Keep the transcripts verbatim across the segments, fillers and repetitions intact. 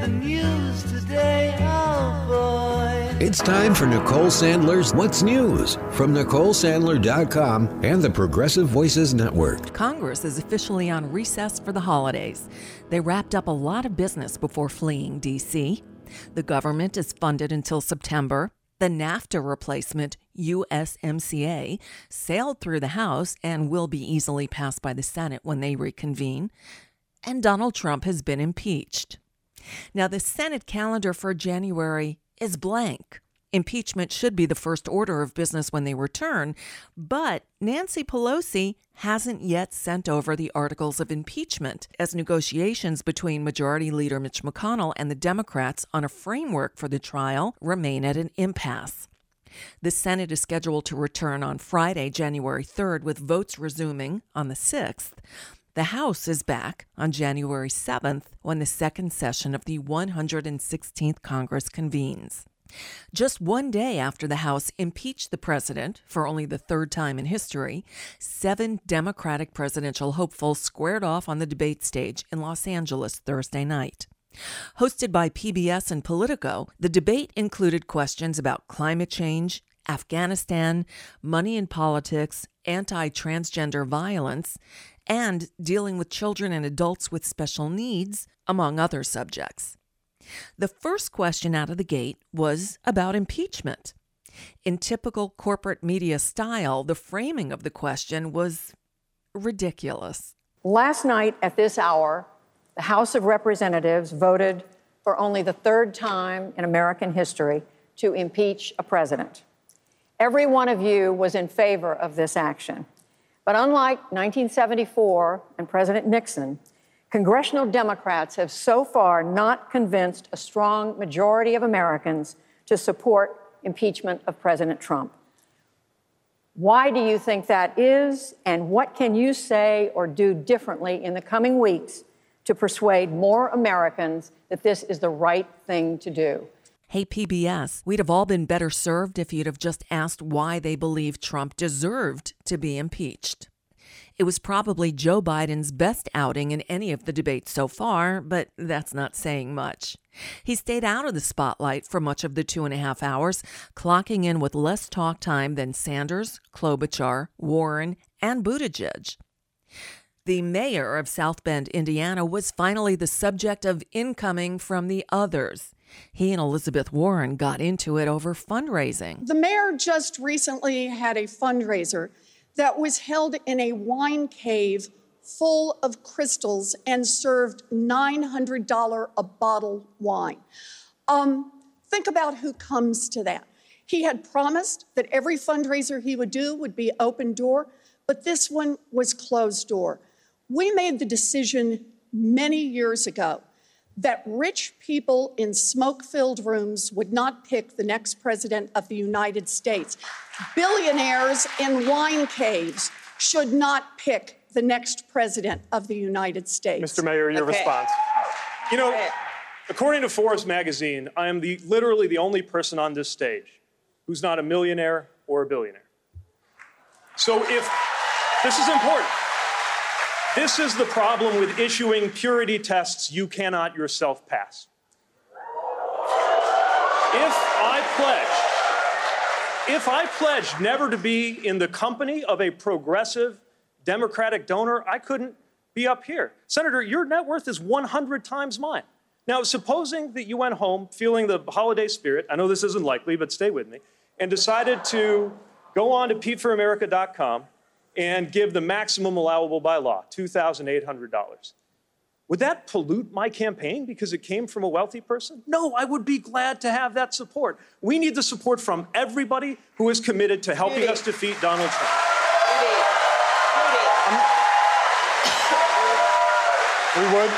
the news today, oh boy. It's time for Nicole Sandler's What's News from Nicole Sandler dot com and the Progressive Voices Network. Congress is officially on recess for the holidays. They wrapped up a lot of business before fleeing D C. The government is funded until September. The NAFTA replacement, U S M C A, sailed through the House and will be easily passed by the Senate when they reconvene. And Donald Trump has been impeached. Now, the Senate calendar for January is blank. Impeachment should be the first order of business when they return, but Nancy Pelosi hasn't yet sent over the articles of impeachment as negotiations between Majority Leader Mitch McConnell and the Democrats on a framework for the trial remain at an impasse. The Senate is scheduled to return on Friday, January third, with votes resuming on the sixth. The House is back on January seventh when the second session of the one hundred sixteenth Congress convenes. Just one day after the House impeached the president for only the third time in history, seven Democratic presidential hopefuls squared off on the debate stage in Los Angeles Thursday night. Hosted by P B S and Politico, the debate included questions about climate change, Afghanistan, money in politics, anti-transgender violence, and dealing with children and adults with special needs, among other subjects. The first question out of the gate was about impeachment. In typical corporate media style, the framing of the question was ridiculous. Last night at this hour, the House of Representatives voted for only the third time in American history to impeach a president. Every one of you was in favor of this action. But unlike nineteen seventy-four and President Nixon, congressional Democrats have so far not convinced a strong majority of Americans to support impeachment of President Trump. Why do you think that is, and what can you say or do differently in the coming weeks to persuade more Americans that this is the right thing to do? Hey, P B S, we'd have all been better served if you'd have just asked why they believe Trump deserved to be impeached. It was probably Joe Biden's best outing in any of the debates so far, but that's not saying much. He stayed out of the spotlight for much of the two and a half hours, clocking in with less talk time than Sanders, Klobuchar, Warren, and Buttigieg. The mayor of South Bend, Indiana, was finally the subject of incoming from the others. He and Elizabeth Warren got into it over fundraising. The mayor just recently had a fundraiser that was held in a wine cave full of crystals and served nine hundred dollars a bottle wine. Um, think about who comes to that. He had promised that every fundraiser he would do would be open door, but this one was closed door. We made the decision many years ago that rich people in smoke-filled rooms would not pick the next president of the United States. Billionaires in wine caves should not pick the next president of the United States. Mister Mayor, your okay. response. You know, okay. according to Forbes magazine, I am the literally the only person on this stage who's not a millionaire or a billionaire. So if this is important. This is the problem with issuing purity tests you cannot yourself pass. If I pledge, if I pledge never to be in the company of a progressive Democratic donor, I couldn't be up here. Senator, your net worth is one hundred times mine. Now, supposing that you went home feeling the holiday spirit, I know this isn't likely, but stay with me, and decided to go on to pete for america dot com and give the maximum allowable by law, two thousand eight hundred dollars. Would that pollute my campaign because it came from a wealthy person? No, I would be glad to have that support. We need the support from everybody who is committed to helping Judy. us defeat Donald Trump. Judy. Judy. We would.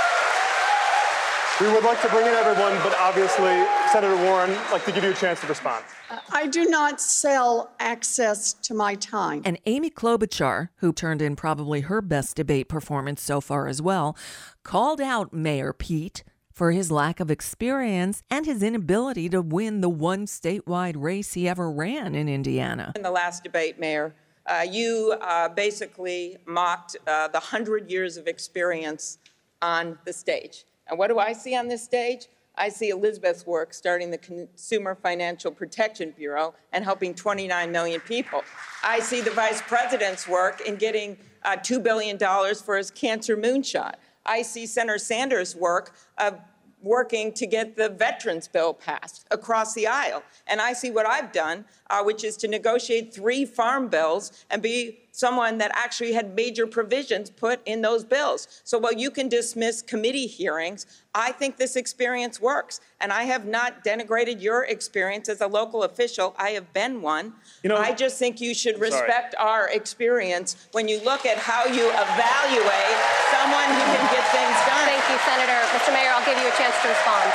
We would like to bring in everyone, but obviously, Senator Warren, I'd like to give you a chance to respond. I do not sell access to my time. And Amy Klobuchar, who turned in probably her best debate performance so far as well, called out Mayor Pete for his lack of experience and his inability to win the one statewide race he ever ran in Indiana. In the last debate, Mayor, uh, you uh, basically mocked uh, the hundred years of experience on the stage. And what do I see on this stage? I see Elizabeth's work starting the Consumer Financial Protection Bureau and helping twenty-nine million people. I see the vice president's work in getting uh, two billion dollars for his cancer moonshot. I see Senator Sanders' work of working to get the veterans bill passed across the aisle. And I see what I've done, uh, which is to negotiate three farm bills and be someone that actually had major provisions put in those bills. So while you can dismiss committee hearings, I think this experience works. And I have not denigrated your experience as a local official. I have been one. You know, I just think you should respect sorry. our experience when you look at how you evaluate someone who can get things done. Thank you, Senator. Mister Mayor, I'll give you a chance to respond.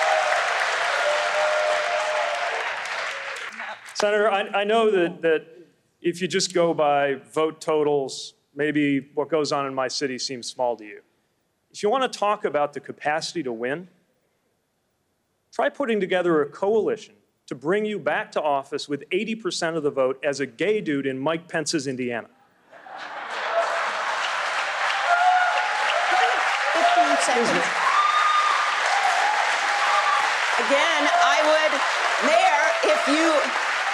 Senator, I, I know that, that if you just go by vote totals, maybe what goes on in my city seems small to you. If you want to talk about the capacity to win, try putting together a coalition to bring you back to office with eighty percent of the vote as a gay dude in Mike Pence's Indiana. fifteen seconds. Again, I would, Mayor, if you...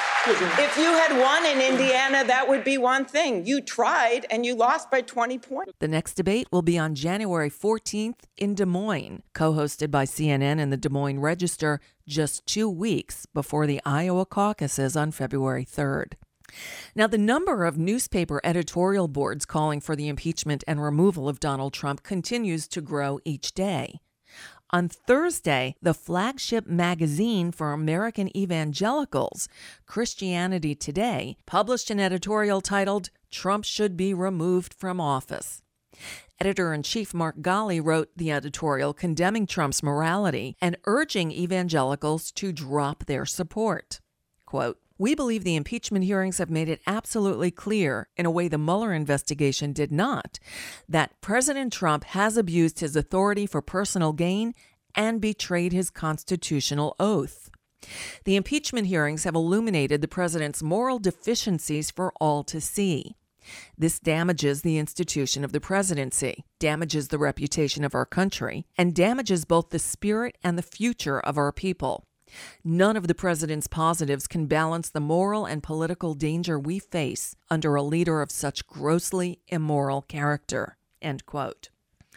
If you had won in Indiana, that would be one thing. You tried and you lost by twenty points. The next debate will be on January fourteenth in Des Moines, co-hosted by C N N and the Des Moines Register, just two weeks before the Iowa caucuses on February third. Now, the number of newspaper editorial boards calling for the impeachment and removal of Donald Trump continues to grow each day. On Thursday, the flagship magazine for American evangelicals, Christianity Today, published an editorial titled, "Trump Should Be Removed from Office." Editor-in-chief Mark Galli wrote the editorial condemning Trump's morality and urging evangelicals to drop their support. Quote, "We believe the impeachment hearings have made it absolutely clear, in a way the Mueller investigation did not, that President Trump has abused his authority for personal gain and betrayed his constitutional oath. The impeachment hearings have illuminated the president's moral deficiencies for all to see. This damages the institution of the presidency, damages the reputation of our country, and damages both the spirit and the future of our people. None of the president's positives can balance the moral and political danger we face under a leader of such grossly immoral character." End quote.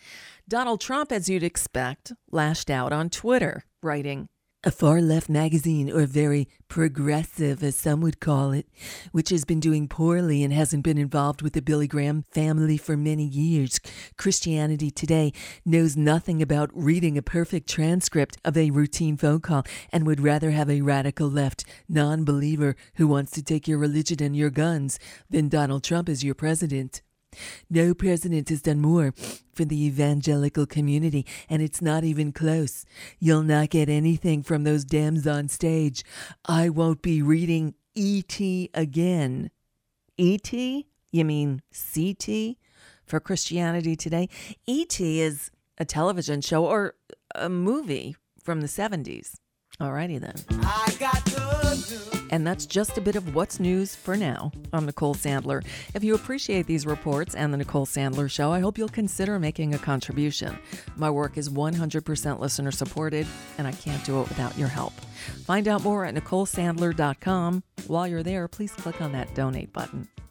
Donald Trump, as you'd expect, lashed out on Twitter, writing, "A far-left magazine, or very progressive, as some would call it, which has been doing poorly and hasn't been involved with the Billy Graham family for many years. Christianity Today knows nothing about reading a perfect transcript of a routine phone call and would rather have a radical left non-believer who wants to take your religion and your guns than Donald Trump as your president. No president has done more for the evangelical community, and it's not even close. You'll not get anything from those Dems on stage. I won't be reading E T again." E T? You mean C T for Christianity Today? E T is a television show or a movie from the seventies. Alrighty then. I got good news. And that's just a bit of what's news for now. I'm Nicole Sandler. If you appreciate these reports and the Nicole Sandler Show, I hope you'll consider making a contribution. My work is one hundred percent listener supported, and I can't do it without your help. Find out more at nicole sandler dot com. While you're there, please click on that donate button.